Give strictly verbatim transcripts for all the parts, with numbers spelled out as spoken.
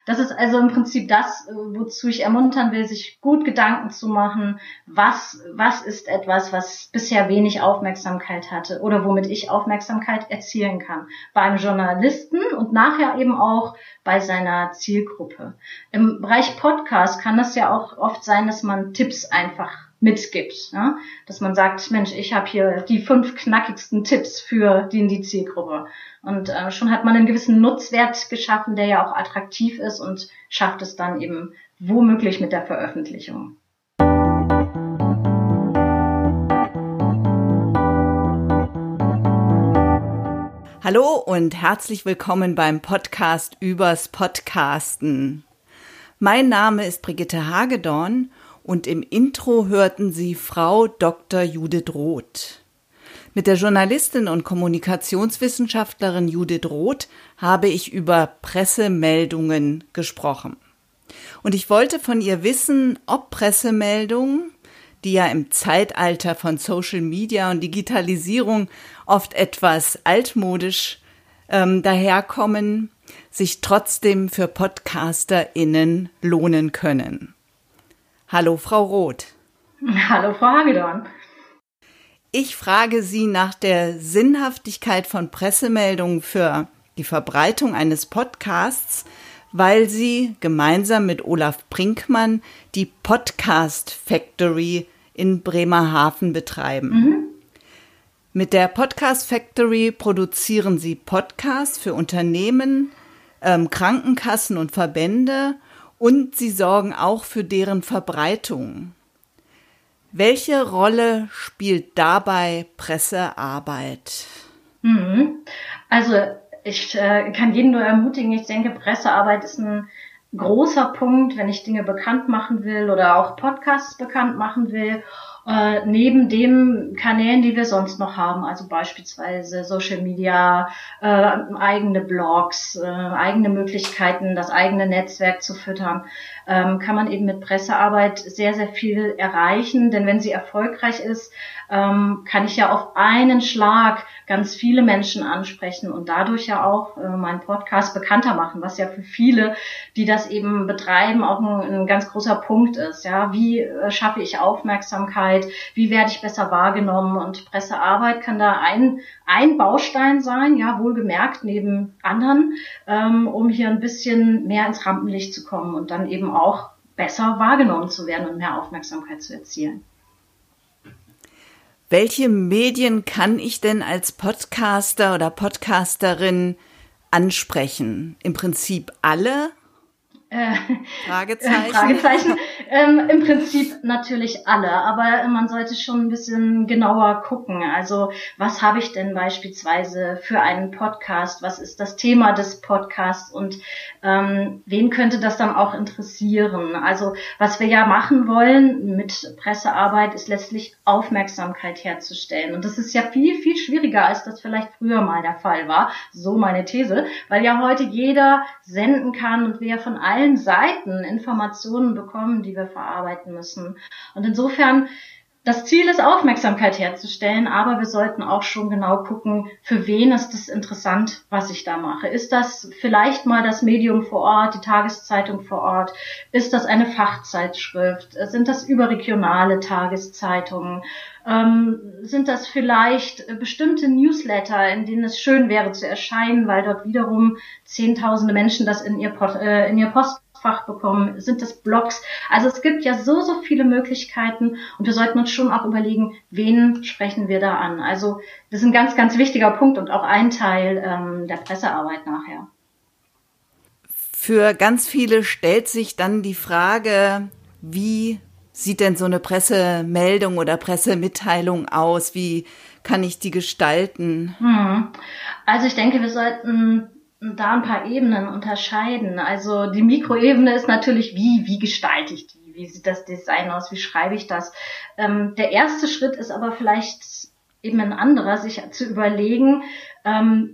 Das ist also im Prinzip das, wozu ich ermuntern will, sich gut Gedanken zu machen, was, was ist etwas, was bisher wenig Aufmerksamkeit hatte oder womit ich Aufmerksamkeit erzielen kann. Beim Journalisten und nachher eben auch bei seiner Zielgruppe. Im Bereich Podcast kann es ja auch oft sein, dass man Tipps einfach mitgibt, ja? Dass man sagt, Mensch, ich habe hier die fünf knackigsten Tipps für die, die Zielgruppe. Und äh, schon hat man einen gewissen Nutzwert geschaffen, der ja auch attraktiv ist und schafft es dann eben womöglich mit der Veröffentlichung. Hallo und herzlich willkommen beim Podcast übers Podcasten. Mein Name ist Brigitte Hagedorn und im Intro hörten Sie Frau Doktor Judith Roth. Mit der Journalistin und Kommunikationswissenschaftlerin Judith Roth habe ich über Pressemeldungen gesprochen. Und ich wollte von ihr wissen, ob Pressemeldungen, die ja im Zeitalter von Social Media und Digitalisierung oft etwas altmodisch ähm, daherkommen, sich trotzdem für PodcasterInnen lohnen können. Hallo, Frau Roth. Hallo, Frau Hagedorn. Ich frage Sie nach der Sinnhaftigkeit von Pressemeldungen für die Verbreitung eines Podcasts, weil Sie gemeinsam mit Olaf Brinkmann die Podcast Factory in Bremerhaven betreiben. Mhm. Mit der Podcast Factory produzieren Sie Podcasts für Unternehmen, ähm, Krankenkassen und Verbände und Sie sorgen auch für deren Verbreitung. Welche Rolle spielt dabei Pressearbeit? Also ich äh, kann jeden nur ermutigen, ich denke, Pressearbeit ist ein großer Punkt, wenn ich Dinge bekannt machen will oder auch Podcasts bekannt machen will, äh, neben den Kanälen, die wir sonst noch haben, also beispielsweise Social Media, äh, eigene Blogs, äh, eigene Möglichkeiten, das eigene Netzwerk zu füttern, ähm, kann man eben mit Pressearbeit sehr, sehr viel erreichen, denn wenn sie erfolgreich ist, ähm, kann ich ja auf einen Schlag ganz viele Menschen ansprechen und dadurch ja auch äh, meinen Podcast bekannter machen, was ja für viele, die das eben betreiben, auch ein, ein ganz großer Punkt ist. Ja, wie äh, schaffe ich Aufmerksamkeit? Wie werde ich besser wahrgenommen? Und Pressearbeit kann da ein ein Baustein sein, ja, wohlgemerkt neben anderen, ähm, um hier ein bisschen mehr ins Rampenlicht zu kommen und dann eben auch besser wahrgenommen zu werden und mehr Aufmerksamkeit zu erzielen. Welche Medien kann ich denn als Podcaster oder Podcasterin ansprechen? Im Prinzip alle? Äh, Fragezeichen. Fragezeichen. Ähm, Im Prinzip natürlich alle, aber man sollte schon ein bisschen genauer gucken. Also was habe ich denn beispielsweise für einen Podcast? Was ist das Thema des Podcasts und ähm, wen könnte das dann auch interessieren? Also was wir ja machen wollen mit Pressearbeit ist letztlich Aufmerksamkeit herzustellen. Und das ist ja viel, viel schwieriger, als das vielleicht früher mal der Fall war. So meine These, weil ja heute jeder senden kann und wir ja von allen Seiten Informationen bekommen, die wir verarbeiten müssen. Und insofern, das Ziel ist, Aufmerksamkeit herzustellen, aber wir sollten auch schon genau gucken, für wen ist es interessant, was ich da mache. Ist das vielleicht mal das Medium vor Ort, die Tageszeitung vor Ort? Ist das eine Fachzeitschrift? Sind das überregionale Tageszeitungen? Ähm, sind das vielleicht bestimmte Newsletter, in denen es schön wäre zu erscheinen, weil dort wiederum zehntausende Menschen das in ihr, Post, äh, in ihr Postfach bekommen? Sind das Blogs? Also es gibt ja so, so viele Möglichkeiten und wir sollten uns schon auch überlegen, wen sprechen wir da an? Also das ist ein ganz, ganz wichtiger Punkt und auch ein Teil ähm, der Pressearbeit nachher. Für ganz viele stellt sich dann die Frage, wie sieht denn so eine Pressemeldung oder Pressemitteilung aus? Wie kann ich die gestalten? Hm. Also ich denke, wir sollten da ein paar Ebenen unterscheiden. Also die Mikroebene ist natürlich, wie, wie gestalte ich die? Wie sieht das Design aus? Wie schreibe ich das? Ähm, der erste Schritt ist aber vielleicht eben ein anderer, sich zu überlegen, ähm,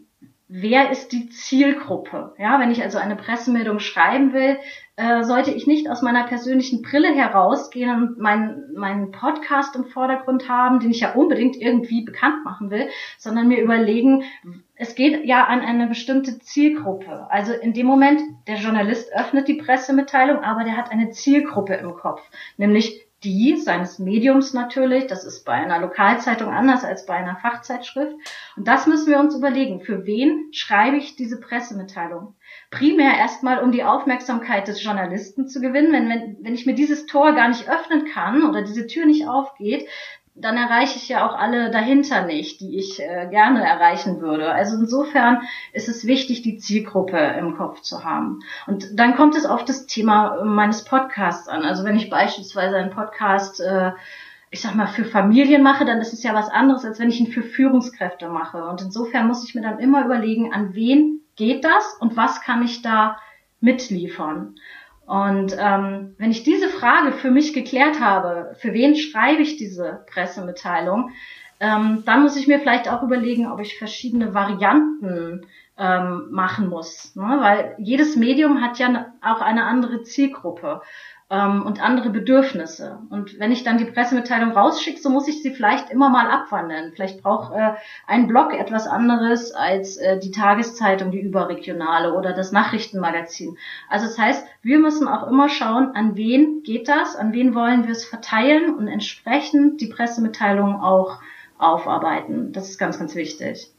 wer ist die Zielgruppe? Ja, wenn ich also eine Pressemeldung schreiben will, äh, sollte ich nicht aus meiner persönlichen Brille herausgehen und meinen meinen Podcast im Vordergrund haben, den ich ja unbedingt irgendwie bekannt machen will, sondern mir überlegen, es geht ja an eine bestimmte Zielgruppe. Also in dem Moment, der Journalist öffnet die Pressemitteilung, aber der hat eine Zielgruppe im Kopf, nämlich die seines Mediums natürlich. Das ist bei einer Lokalzeitung anders als bei einer Fachzeitschrift. Und das müssen wir uns überlegen. Für wen schreibe ich diese Pressemitteilung? Primär erstmal, um die Aufmerksamkeit des Journalisten zu gewinnen. Wenn, wenn, wenn ich mir dieses Tor gar nicht öffnen kann oder diese Tür nicht aufgeht, dann erreiche ich ja auch alle dahinter nicht, die ich äh, gerne erreichen würde. Also insofern ist es wichtig, die Zielgruppe im Kopf zu haben. Und dann kommt es auf das Thema meines Podcasts an. Also wenn ich beispielsweise einen Podcast, äh, ich sag mal, für Familien mache, dann ist es ja was anderes, als wenn ich ihn für Führungskräfte mache. Und insofern muss ich mir dann immer überlegen, an wen geht das und was kann ich da mitliefern. Und ähm, wenn ich diese Frage für mich geklärt habe, für wen schreibe ich diese Pressemitteilung, ähm, dann muss ich mir vielleicht auch überlegen, ob ich verschiedene Varianten ähm, machen muss, ne? Weil jedes Medium hat ja auch eine andere Zielgruppe ähm, und andere Bedürfnisse. Und wenn ich dann die Pressemitteilung rausschicke, so muss ich sie vielleicht immer mal abwandeln. Vielleicht braucht äh, ein Blog etwas anderes als äh, die Tageszeitung, die überregionale oder das Nachrichtenmagazin. Also das heißt, wir müssen auch immer schauen, an wen geht das, an wen wollen wir es verteilen und entsprechend die Pressemitteilung auch aufarbeiten. Das ist ganz, ganz wichtig.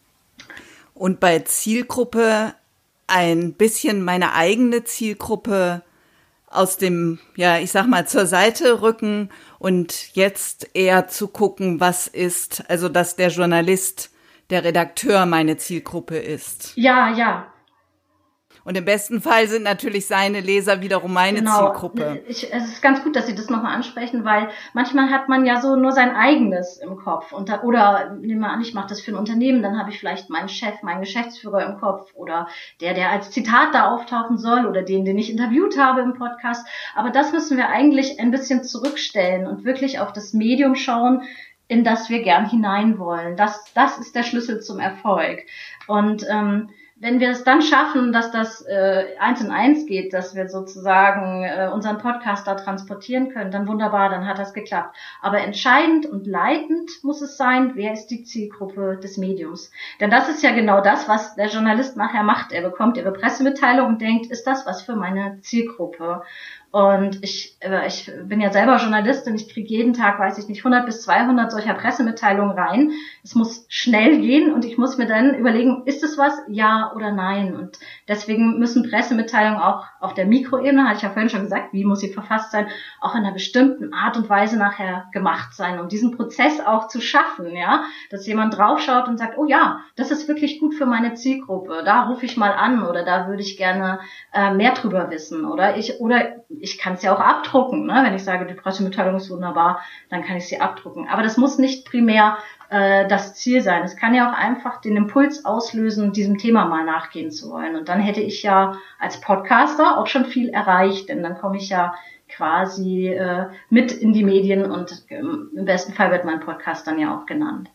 Und bei Zielgruppe ein bisschen meine eigene Zielgruppe aus dem, ja, ich sag mal, zur Seite rücken und jetzt eher zu gucken, was ist, also dass der Journalist, der Redakteur meine Zielgruppe ist. Ja, ja. Und im besten Fall sind natürlich seine Leser wiederum meine genau. Zielgruppe. Ich, es ist ganz gut, dass Sie das nochmal ansprechen, weil manchmal hat man ja so nur sein eigenes im Kopf. Und da, oder nehmen wir an, ich mache das für ein Unternehmen, dann habe ich vielleicht meinen Chef, meinen Geschäftsführer im Kopf oder der, der als Zitat da auftauchen soll oder den, den ich interviewt habe im Podcast. Aber das müssen wir eigentlich ein bisschen zurückstellen und wirklich auf das Medium schauen, in das wir gern hinein wollen. Das, das ist der Schlüssel zum Erfolg. Und ähm, wenn wir es dann schaffen, dass das äh, eins in eins geht, dass wir sozusagen äh, unseren Podcast da transportieren können, dann wunderbar, dann hat das geklappt. Aber entscheidend und leitend muss es sein, wer ist die Zielgruppe des Mediums. Denn das ist ja genau das, was der Journalist nachher macht. Er bekommt ihre Pressemitteilung und denkt, ist das was für meine Zielgruppe? Und ich, äh, ich bin ja selber Journalistin, ich kriege jeden Tag, weiß ich nicht, hundert bis zweihundert solcher Pressemitteilungen rein. Es muss schnell gehen und ich muss mir dann überlegen, ist es was, ja oder nein? Und deswegen müssen Pressemitteilungen auch auf der Mikroebene, hatte ich ja vorhin schon gesagt, wie muss sie verfasst sein, auch in einer bestimmten Art und Weise nachher gemacht sein, um diesen Prozess auch zu schaffen, ja, dass jemand draufschaut und sagt, oh ja, das ist wirklich gut für meine Zielgruppe, da rufe ich mal an oder da würde ich gerne äh, mehr drüber wissen oder ich, oder ich kann es ja auch abdrucken, ne? Wenn ich sage, die Pressemitteilung ist wunderbar, dann kann ich sie abdrucken. Aber das muss nicht primär äh, das Ziel sein. Es kann ja auch einfach den Impuls auslösen, diesem Thema mal nachgehen zu wollen. Und dann hätte ich ja als Podcaster auch schon viel erreicht, denn dann komme ich ja quasi äh, mit in die Medien und ähm, im besten Fall wird mein Podcast dann ja auch genannt.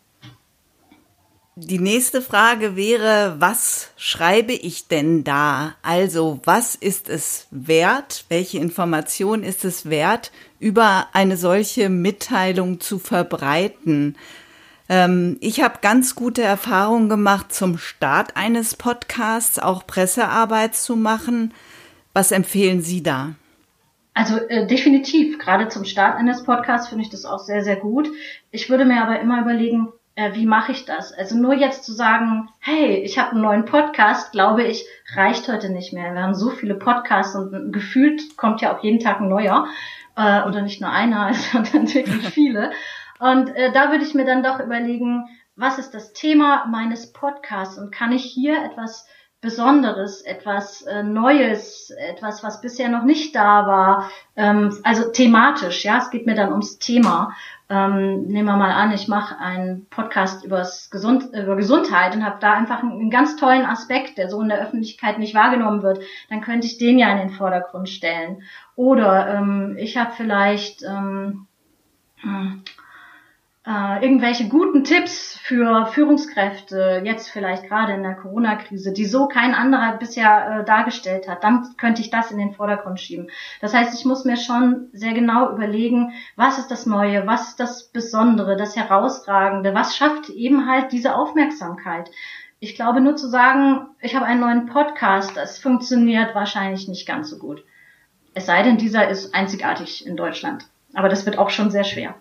Die nächste Frage wäre, was schreibe ich denn da? Also, was ist es wert? Welche Information ist es wert, über eine solche Mitteilung zu verbreiten? Ähm, ich habe ganz gute Erfahrungen gemacht, zum Start eines Podcasts auch Pressearbeit zu machen. Was empfehlen Sie da? Also äh, definitiv, gerade zum Start eines Podcasts finde ich das auch sehr, sehr gut. Ich würde mir aber immer überlegen, wie mache ich das? Also nur jetzt zu sagen, hey, ich habe einen neuen Podcast, glaube ich, reicht heute nicht mehr. Wir haben so viele Podcasts und gefühlt kommt ja auch jeden Tag ein neuer äh, oder nicht nur einer, sondern wirklich viele. Und äh, da würde ich mir dann doch überlegen, was ist das Thema meines Podcasts und kann ich hier etwas Besonderes, etwas äh, Neues, etwas, was bisher noch nicht da war, ähm, also thematisch, ja, es geht mir dann ums Thema. Ähm, nehmen wir mal an, ich mache einen Podcast übers Gesund, über Gesundheit und habe da einfach einen, einen ganz tollen Aspekt, der so in der Öffentlichkeit nicht wahrgenommen wird, dann könnte ich den ja in den Vordergrund stellen. Oder ähm, ich habe vielleicht, ähm, äh, irgendwelche guten Tipps für Führungskräfte, jetzt vielleicht gerade in der Corona-Krise, die so kein anderer bisher äh, dargestellt hat, dann könnte ich das in den Vordergrund schieben. Das heißt, ich muss mir schon sehr genau überlegen, was ist das Neue, was ist das Besondere, das Herausragende, was schafft eben halt diese Aufmerksamkeit. Ich glaube, nur zu sagen, ich habe einen neuen Podcast, das funktioniert wahrscheinlich nicht ganz so gut. Es sei denn, dieser ist einzigartig in Deutschland. Aber das wird auch schon sehr schwer.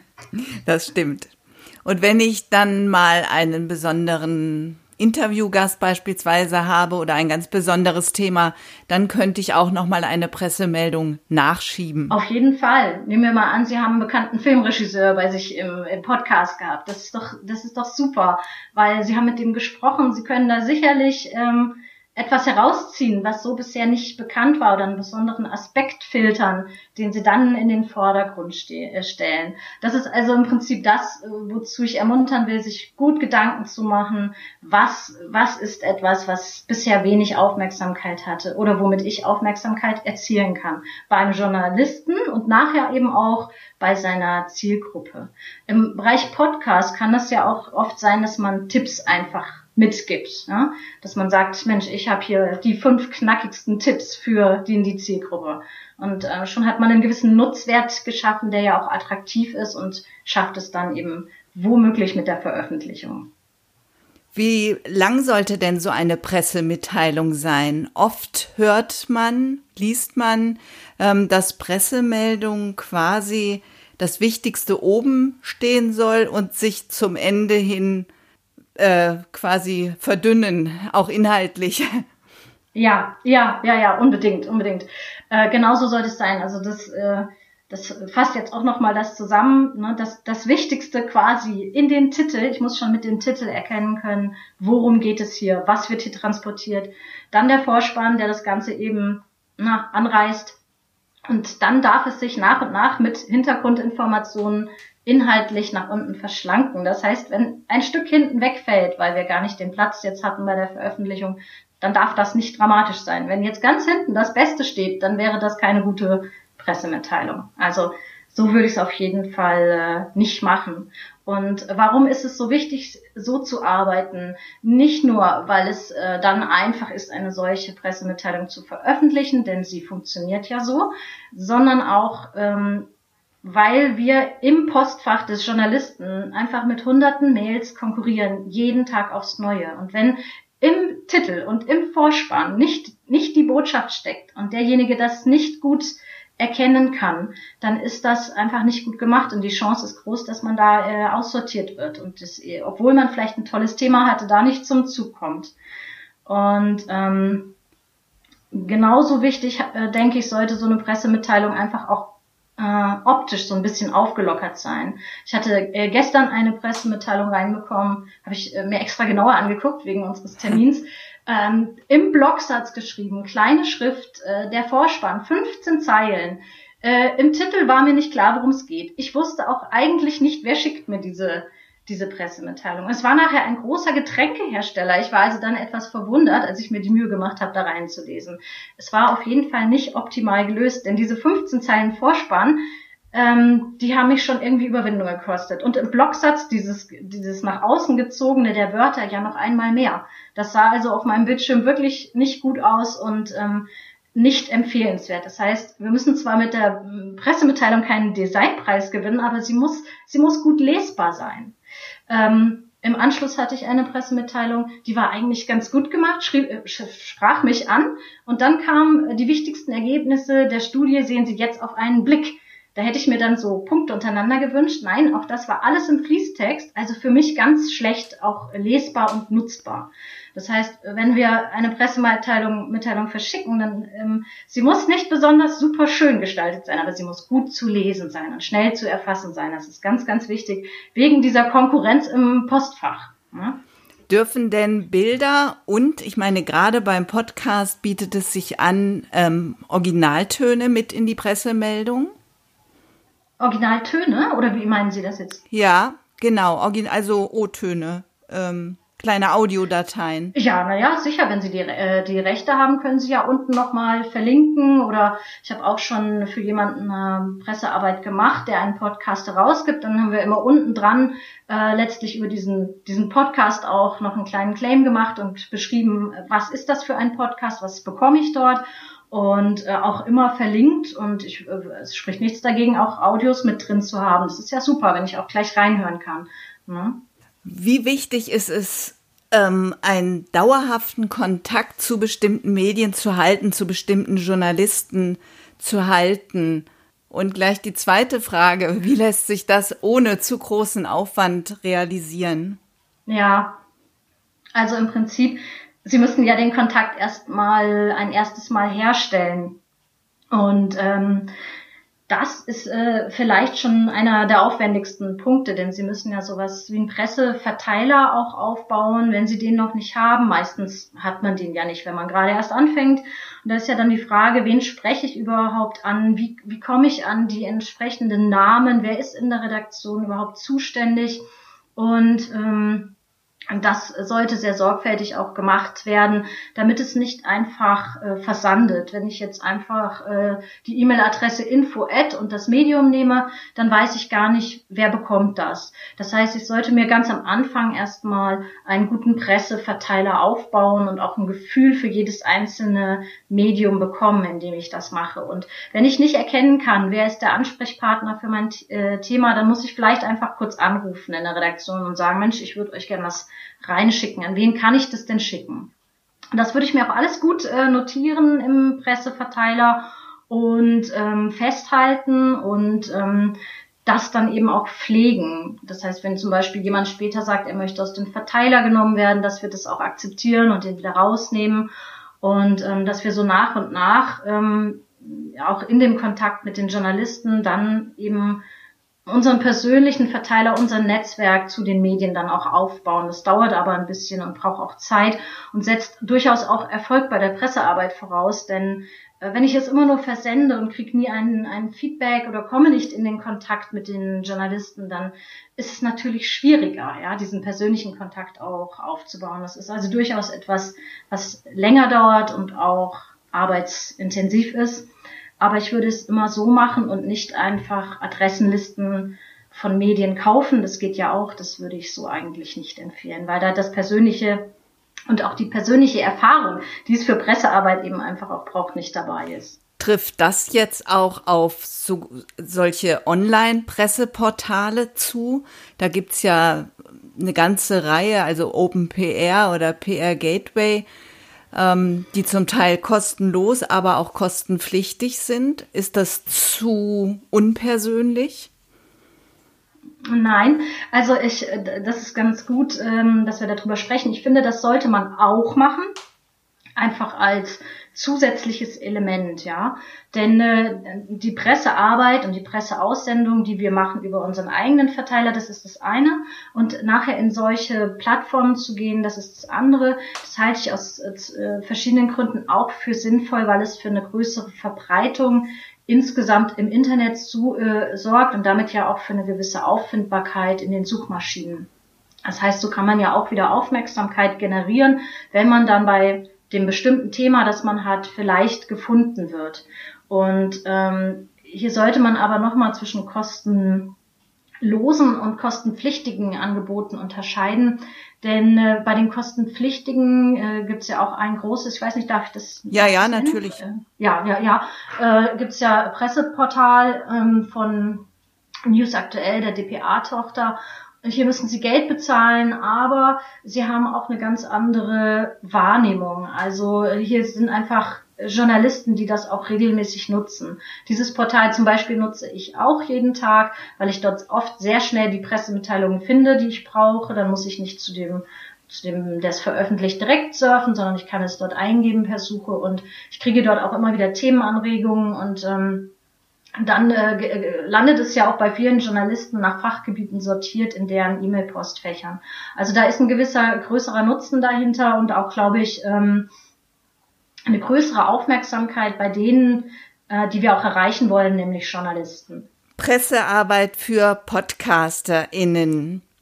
Das stimmt. Und wenn ich dann mal einen besonderen Interviewgast beispielsweise habe oder ein ganz besonderes Thema, dann könnte ich auch noch mal eine Pressemeldung nachschieben. Auf jeden Fall. Nehmen wir mal an, Sie haben einen bekannten Filmregisseur bei sich im, im Podcast gehabt. Das ist doch, das ist doch super, weil Sie haben mit ihm gesprochen. Sie können da sicherlich ähm, etwas herausziehen, was so bisher nicht bekannt war, oder einen besonderen Aspekt filtern, den Sie dann in den Vordergrund ste- äh, stellen. Das ist also im Prinzip das, wozu ich ermuntern will, sich gut Gedanken zu machen, was, was ist etwas, was bisher wenig Aufmerksamkeit hatte oder womit ich Aufmerksamkeit erzielen kann. Beim Journalisten und nachher eben auch bei seiner Zielgruppe. Im Bereich Podcast kann das ja auch oft sein, dass man Tipps einfach mitgibt, ja? Dass man sagt, Mensch, ich habe hier die fünf knackigsten Tipps für die in die Zielgruppe. Und äh, schon hat man einen gewissen Nutzwert geschaffen, der ja auch attraktiv ist, und schafft es dann eben womöglich mit der Veröffentlichung. Wie lang sollte denn so eine Pressemitteilung sein? Oft hört man, liest man, ähm, dass Pressemeldungen quasi das Wichtigste oben stehen soll und sich zum Ende hin Äh, quasi verdünnen, auch inhaltlich. Ja, ja, ja, ja, unbedingt, unbedingt. Äh, genauso sollte es sein. Also das, äh, das fasst jetzt auch nochmal das zusammen, ne? das, das Wichtigste quasi in den Titel. Ich muss schon mit dem Titel erkennen können, worum geht es hier, was wird hier transportiert. Dann der Vorspann, der das Ganze eben na, anreißt. Und dann darf es sich nach und nach mit Hintergrundinformationen inhaltlich nach unten verschlanken. Das heißt, wenn ein Stück hinten wegfällt, weil wir gar nicht den Platz jetzt hatten bei der Veröffentlichung, dann darf das nicht dramatisch sein. Wenn jetzt ganz hinten das Beste steht, dann wäre das keine gute Pressemitteilung. Also so würde ich es auf jeden Fall äh, nicht machen. Und warum ist es so wichtig, so zu arbeiten? Nicht nur, weil es äh, dann einfach ist, eine solche Pressemitteilung zu veröffentlichen, denn sie funktioniert ja so, sondern auch, ähm, weil wir im Postfach des Journalisten einfach mit hunderten Mails konkurrieren, jeden Tag aufs Neue. Und wenn im Titel und im Vorspann nicht, nicht die Botschaft steckt und derjenige das nicht gut erkennen kann, dann ist das einfach nicht gut gemacht, und die Chance ist groß, dass man da äh, aussortiert wird und das, obwohl man vielleicht ein tolles Thema hatte, da nicht zum Zug kommt. Und ähm, genauso wichtig, äh, denke ich, sollte so eine Pressemitteilung einfach auch äh, optisch so ein bisschen aufgelockert sein. Ich hatte äh, gestern eine Pressemitteilung reinbekommen, habe ich äh, mir extra genauer angeguckt wegen unseres Termins, ähm, im Blocksatz geschrieben, kleine Schrift, äh, der Vorspann, fünfzehn Zeilen. Äh, im Titel war mir nicht klar, worum es geht. Ich wusste auch eigentlich nicht, wer schickt mir diese diese Pressemitteilung. Es war nachher ein großer Getränkehersteller. Ich war also dann etwas verwundert, als ich mir die Mühe gemacht habe, da reinzulesen. Es war auf jeden Fall nicht optimal gelöst, denn diese fünfzehn Zeilen Vorspann, ähm, die haben mich schon irgendwie Überwindung gekostet. Und im Blocksatz, dieses, dieses nach außen gezogene der Wörter, ja noch einmal mehr. Das sah also auf meinem Bildschirm wirklich nicht gut aus und ähm, nicht empfehlenswert. Das heißt, wir müssen zwar mit der Pressemitteilung keinen Designpreis gewinnen, aber sie muss, sie muss gut lesbar sein. Ähm, im Anschluss hatte ich eine Pressemitteilung, die war eigentlich ganz gut gemacht, schrieb, äh, sprach mich an, und dann kamen äh, die wichtigsten Ergebnisse der Studie, sehen Sie jetzt auf einen Blick. Da hätte ich mir dann so Punkte untereinander gewünscht. Nein, auch das war alles im Fließtext, also für mich ganz schlecht auch lesbar und nutzbar. Das heißt, wenn wir eine Pressemitteilung Mitteilung verschicken, dann ähm, sie muss nicht besonders super schön gestaltet sein, aber sie muss gut zu lesen sein und schnell zu erfassen sein. Das ist ganz, ganz wichtig, wegen dieser Konkurrenz im Postfach. Ja? Dürfen denn Bilder und, ich meine, gerade beim Podcast bietet es sich an, ähm, Originaltöne mit in die Pressemeldung? Originaltöne? Oder wie meinen Sie das jetzt? Ja, genau, also O-Töne. Ähm, kleine Audiodateien? Ja, naja, sicher, wenn Sie die, äh, die Rechte haben, können Sie ja unten nochmal verlinken, oder ich habe auch schon für jemanden eine Pressearbeit gemacht, der einen Podcast herausgibt, dann haben wir immer unten dran äh, letztlich über diesen diesen Podcast auch noch einen kleinen Claim gemacht und beschrieben, was ist das für ein Podcast, was bekomme ich dort, und äh, auch immer verlinkt, und ich, äh, es spricht nichts dagegen, auch Audios mit drin zu haben. Das ist ja super, wenn ich auch gleich reinhören kann, ne? Wie wichtig ist es, ähm, einen dauerhaften Kontakt zu bestimmten Medien zu halten, zu bestimmten Journalisten zu halten? Und gleich die zweite Frage, wie lässt sich das ohne zu großen Aufwand realisieren? Ja, also im Prinzip, Sie müssen ja den Kontakt erstmal ein erstes Mal herstellen. Und ähm, das ist äh, vielleicht schon einer der aufwendigsten Punkte, denn Sie müssen ja sowas wie einen Presseverteiler auch aufbauen, wenn Sie den noch nicht haben. Meistens hat man den ja nicht, wenn man gerade erst anfängt. Und da ist ja dann die Frage, wen spreche ich überhaupt an? Wie, wie komme ich an die entsprechenden Namen? Wer ist in der Redaktion überhaupt zuständig? Und ähm, das sollte sehr sorgfältig auch gemacht werden, damit es nicht einfach äh, versandet. Wenn ich jetzt einfach äh, die E-Mail-Adresse info at und das Medium nehme, dann weiß ich gar nicht, wer bekommt das. Das heißt, ich sollte mir ganz am Anfang erstmal einen guten Presseverteiler aufbauen und auch ein Gefühl für jedes einzelne Medium bekommen, in dem ich das mache. Und wenn ich nicht erkennen kann, wer ist der Ansprechpartner für mein äh, Thema, dann muss ich vielleicht einfach kurz anrufen in der Redaktion und sagen, Mensch, ich würde euch gerne was reinschicken. An wen kann ich das denn schicken? Und das würde ich mir auch alles gut äh, notieren im Presseverteiler und ähm, festhalten und ähm, das dann eben auch pflegen. Das heißt, wenn zum Beispiel jemand später sagt, er möchte aus dem Verteiler genommen werden, dass wir das auch akzeptieren und den wieder rausnehmen, und ähm, dass wir so nach und nach ähm, auch in dem Kontakt mit den Journalisten dann eben unseren persönlichen Verteiler, unser Netzwerk zu den Medien dann auch aufbauen. Das dauert aber ein bisschen und braucht auch Zeit und setzt durchaus auch Erfolg bei der Pressearbeit voraus, denn äh, wenn ich es immer nur versende und kriege nie ein, ein Feedback oder komme nicht in den Kontakt mit den Journalisten, dann ist es natürlich schwieriger, ja, diesen persönlichen Kontakt auch aufzubauen. Das ist also durchaus etwas, was länger dauert und auch arbeitsintensiv ist. Aber ich würde es immer so machen und nicht einfach Adressenlisten von Medien kaufen. Das geht ja auch, das würde ich so eigentlich nicht empfehlen, weil da das Persönliche und auch die persönliche Erfahrung, die es für Pressearbeit eben einfach auch braucht, nicht dabei ist. Trifft das jetzt auch auf so, solche Online-Presseportale zu? Da gibt's ja eine ganze Reihe, also Open P R oder P R Gateway, die zum Teil kostenlos, aber auch kostenpflichtig sind. Ist das zu unpersönlich? Nein, also ich, das ist ganz gut, dass wir darüber sprechen. Ich finde, das sollte man auch machen, einfach als zusätzliches Element, ja. Denn äh, die Pressearbeit und die Presseaussendung, die wir machen über unseren eigenen Verteiler, das ist das eine. Und nachher in solche Plattformen zu gehen, das ist das andere. Das halte ich aus äh, verschiedenen Gründen auch für sinnvoll, weil es für eine größere Verbreitung insgesamt im Internet zu, äh, sorgt und damit ja auch für eine gewisse Auffindbarkeit in den Suchmaschinen. Das heißt, so kann man ja auch wieder Aufmerksamkeit generieren, wenn man dann bei dem bestimmten Thema, das man hat, vielleicht gefunden wird. Und ähm, hier sollte man aber nochmal zwischen kostenlosen und kostenpflichtigen Angeboten unterscheiden, denn äh, bei den kostenpflichtigen äh, gibt es ja auch ein großes, ich weiß nicht, darf ich das? Ja, ja, natürlich. Äh, ja, ja, ja, äh, gibt es ja Presseportal ähm, von News Aktuell, der D P A-Tochter. Hier müssen Sie Geld bezahlen, aber Sie haben auch eine ganz andere Wahrnehmung. Also hier sind einfach Journalisten, die das auch regelmäßig nutzen. Dieses Portal zum Beispiel nutze ich auch jeden Tag, weil ich dort oft sehr schnell die Pressemitteilungen finde, die ich brauche. Dann muss ich nicht zu dem, zu dem, der es veröffentlicht, direkt surfen, sondern ich kann es dort eingeben per Suche und ich kriege dort auch immer wieder Themenanregungen und ähm, dann äh, landet es ja auch bei vielen Journalisten nach Fachgebieten sortiert in deren E-Mail-Postfächern. Also da ist ein gewisser größerer Nutzen dahinter und auch, glaube ich, ähm, eine größere Aufmerksamkeit bei denen, äh, die wir auch erreichen wollen, nämlich Journalisten. Pressearbeit für PodcasterInnen.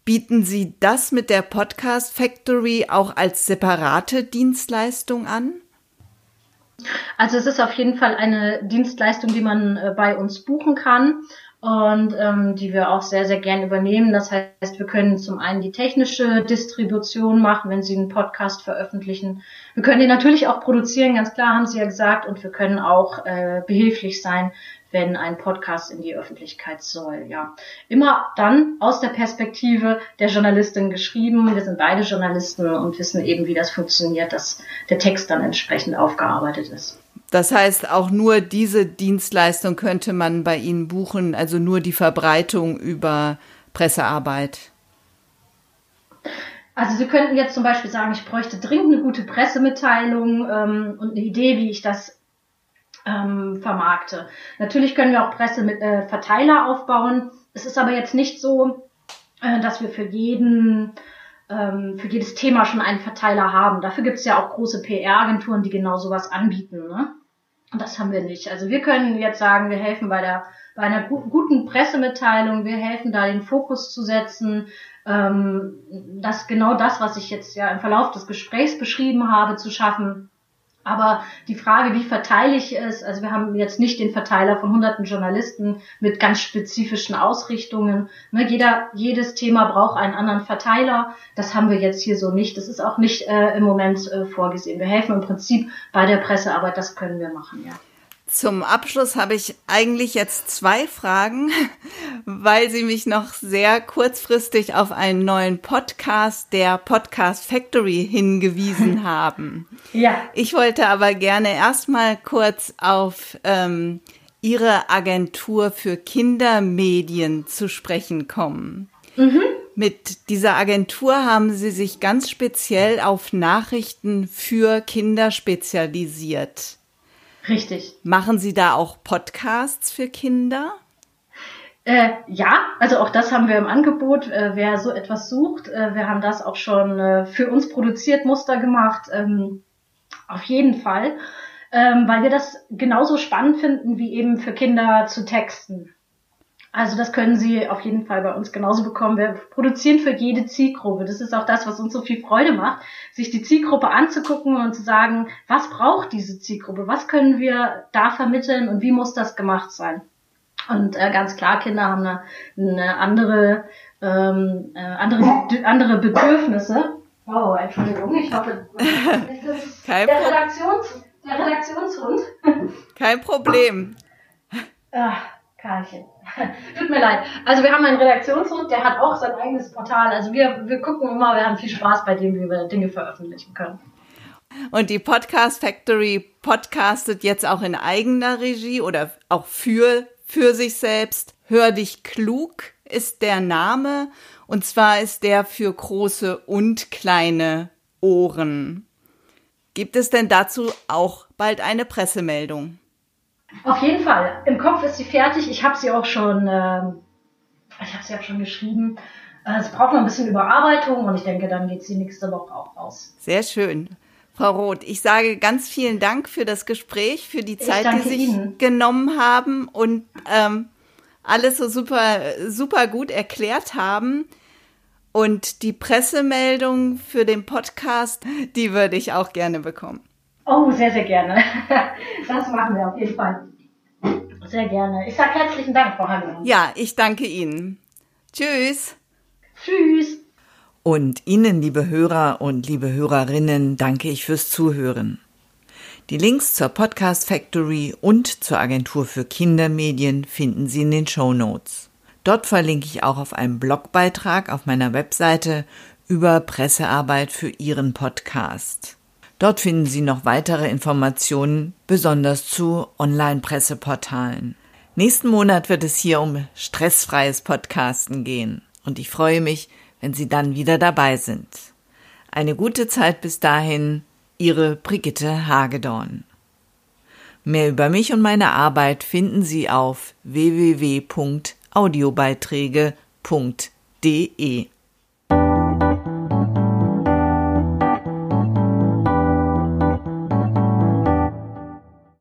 Bieten Sie das mit der Podcast Factory auch als separate Dienstleistung an? Also es ist auf jeden Fall eine Dienstleistung, die man äh, bei uns buchen kann und ähm, die wir auch sehr, sehr gern übernehmen. Das heißt, wir können zum einen die technische Distribution machen, wenn Sie einen Podcast veröffentlichen. Wir können den natürlich auch produzieren, ganz klar, haben Sie ja gesagt, und wir können auch äh, behilflich sein, wenn ein Podcast in die Öffentlichkeit soll, ja. Immer dann aus der Perspektive der Journalistin geschrieben. Wir sind beide Journalisten und wissen eben, wie das funktioniert, dass der Text dann entsprechend aufgearbeitet ist. Das heißt, auch nur diese Dienstleistung könnte man bei Ihnen buchen, also nur die Verbreitung über Pressearbeit. Also Sie könnten jetzt zum Beispiel sagen, ich bräuchte dringend eine gute Pressemitteilung ähm, und eine Idee, wie ich das ähm, vermarkte. Natürlich können wir auch Presseverteiler äh, Verteiler aufbauen. Es ist aber jetzt nicht so, äh, dass wir für jeden ähm, für jedes Thema schon einen Verteiler haben. Dafür gibt es ja auch große P R-Agenturen, die genau sowas anbieten, ne? Und das haben wir nicht. Also wir können jetzt sagen, wir helfen bei der bei einer gu- guten Pressemitteilung, wir helfen da den Fokus zu setzen, ähm, das genau das, was ich jetzt ja im Verlauf des Gesprächs beschrieben habe, zu schaffen. Aber die Frage, wie verteile ich es, also wir haben jetzt nicht den Verteiler von hunderten Journalisten mit ganz spezifischen Ausrichtungen. Ne, jeder, jedes Thema braucht einen anderen Verteiler. Das haben wir jetzt hier so nicht. Das ist auch nicht äh, im Moment äh, vorgesehen. Wir helfen im Prinzip bei der Pressearbeit, das können wir machen, ja. Zum Abschluss habe ich eigentlich jetzt zwei Fragen, weil Sie mich noch sehr kurzfristig auf einen neuen Podcast der Podcast Factory hingewiesen haben. Ja. Ich wollte aber gerne erstmal kurz auf ähm, Ihre Agentur für Kindermedien zu sprechen kommen. Mhm. Mit dieser Agentur haben Sie sich ganz speziell auf Nachrichten für Kinder spezialisiert. Richtig. Machen Sie da auch Podcasts für Kinder? Äh, ja, also auch das haben wir im Angebot. Äh, wer so etwas sucht, äh, wir haben das auch schon äh, für uns produziert, Muster gemacht. Ähm, auf jeden Fall, ähm, weil wir das genauso spannend finden, wie eben für Kinder zu texten. Also das können Sie auf jeden Fall bei uns genauso bekommen. Wir produzieren für jede Zielgruppe. Das ist auch das, was uns so viel Freude macht, sich die Zielgruppe anzugucken und zu sagen, was braucht diese Zielgruppe? Was können wir da vermitteln und wie muss das gemacht sein? Und äh, ganz klar, Kinder haben eine, eine andere, ähm, äh, andere, andere Bedürfnisse. Oh, Entschuldigung, ich hoffe, das ist Kein der, Pro- Redaktions, der Redaktionshund. Kein Problem. Ach, Karlchen. Tut mir leid. Also wir haben einen Redaktionshund, der hat auch sein eigenes Portal. Also wir, wir gucken immer, wir haben viel Spaß bei dem, wie wir Dinge veröffentlichen können. Und die Podcast Factory podcastet jetzt auch in eigener Regie oder auch für, für sich selbst. Hör dich klug ist der Name, und zwar ist der für große und kleine Ohren. Gibt es denn dazu auch bald eine Pressemeldung? Auf jeden Fall. Im Kopf ist sie fertig. Ich habe sie auch schon, äh, ich habe sie auch schon geschrieben. Äh, es braucht noch ein bisschen Überarbeitung und ich denke, dann geht sie nächste Woche auch raus. Sehr schön. Frau Roth, ich sage ganz vielen Dank für das Gespräch, für die Zeit, die Sie sich genommen haben und ähm, alles so super, super gut erklärt haben. Und die Pressemeldung für den Podcast, die würde ich auch gerne bekommen. Oh, sehr, sehr gerne. Das machen wir auf jeden Fall. Sehr gerne. Ich sage herzlichen Dank, Frau Hagemann. Ja, ich danke Ihnen. Tschüss. Tschüss. Und Ihnen, liebe Hörer und liebe Hörerinnen, danke ich fürs Zuhören. Die Links zur Podcast Factory und zur Agentur für Kindermedien finden Sie in den Shownotes. Dort verlinke ich auch auf einen Blogbeitrag auf meiner Webseite über Pressearbeit für Ihren Podcast. Dort finden Sie noch weitere Informationen, besonders zu Online-Presseportalen. Nächsten Monat wird es hier um stressfreies Podcasten gehen und ich freue mich, wenn Sie dann wieder dabei sind. Eine gute Zeit bis dahin, Ihre Brigitte Hagedorn. Mehr über mich und meine Arbeit finden Sie auf w w w punkt audiobeiträge punkt d e.